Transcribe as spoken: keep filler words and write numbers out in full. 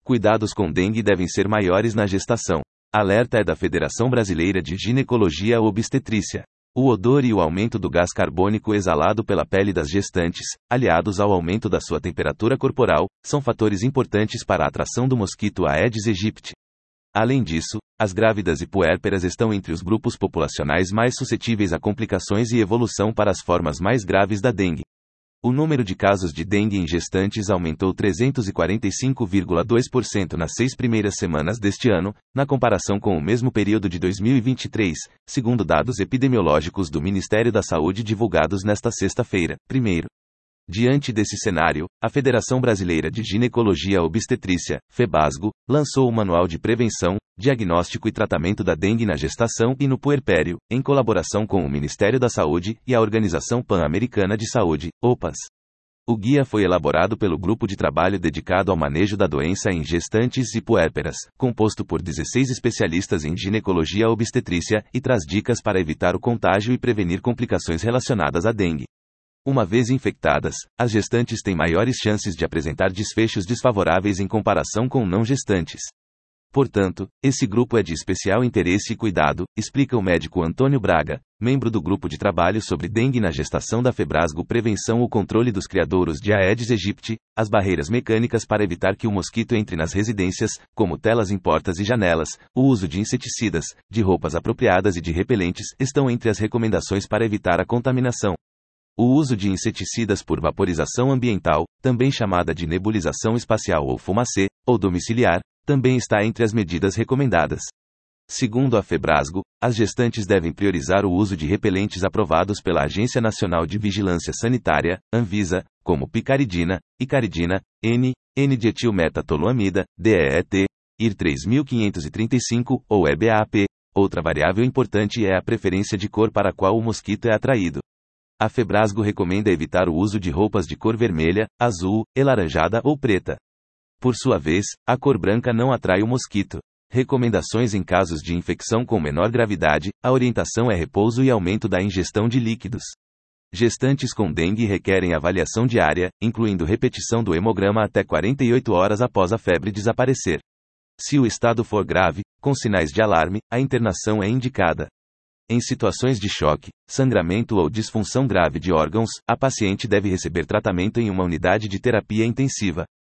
Cuidados com dengue devem ser maiores na gestação. Alerta é da Federação Brasileira de Ginecologia Obstetrícia. O odor e o aumento do gás carbônico exalado pela pele das gestantes, aliados ao aumento da sua temperatura corporal, são fatores importantes para a atração do mosquito Aedes aegypti. Além disso, as grávidas e puérperas estão entre os grupos populacionais mais suscetíveis a complicações e evolução para as formas mais graves da dengue. O número de casos de dengue em gestantes aumentou trezentos e quarenta e cinco vírgula dois por cento nas seis primeiras semanas deste ano, na comparação com o mesmo período de dois mil e vinte e três, segundo dados epidemiológicos do Ministério da Saúde divulgados nesta sexta-feira, primeiro. Diante desse cenário, a Federação Brasileira de Ginecologia Obstetrícia, FEBASGO, lançou o Manual de Prevenção, Diagnóstico e Tratamento da Dengue na Gestação e no Puerpério, em colaboração com o Ministério da Saúde e a Organização Pan-Americana de Saúde, O P A S. O guia foi elaborado pelo Grupo de Trabalho dedicado ao manejo da doença em gestantes e puérperas, composto por dezesseis especialistas em ginecologia obstetrícia, e traz dicas para evitar o contágio e prevenir complicações relacionadas à dengue. Uma vez infectadas, as gestantes têm maiores chances de apresentar desfechos desfavoráveis em comparação com não gestantes. Portanto, esse grupo é de especial interesse e cuidado, explica o médico Antônio Braga, membro do grupo de trabalho sobre dengue na gestação da FEBRASGO. Prevenção ou controle dos criadouros de Aedes aegypti, as barreiras mecânicas para evitar que o mosquito entre nas residências, como telas em portas e janelas, o uso de inseticidas, de roupas apropriadas e de repelentes, estão entre as recomendações para evitar a contaminação. O uso de inseticidas por vaporização ambiental, também chamada de nebulização espacial ou fumacê, ou domiciliar, também está entre as medidas recomendadas. Segundo a FEBRASGO, as gestantes devem priorizar o uso de repelentes aprovados pela Agência Nacional de Vigilância Sanitária, Anvisa, como picaridina, icaridina, N, N-dietilmetatoluamida, D E E T, I R três mil quinhentos e trinta e cinco, ou E B A P. Outra variável importante é a preferência de cor para a qual o mosquito é atraído. A FEBRASGO recomenda evitar o uso de roupas de cor vermelha, azul, alaranjada ou preta. Por sua vez, a cor branca não atrai o mosquito. Recomendações em casos de infecção com menor gravidade: a orientação é repouso e aumento da ingestão de líquidos. Gestantes com dengue requerem avaliação diária, incluindo repetição do hemograma até quarenta e oito horas após a febre desaparecer. Se o estado for grave, com sinais de alarme, a internação é indicada. Em situações de choque, sangramento ou disfunção grave de órgãos, a paciente deve receber tratamento em uma unidade de terapia intensiva.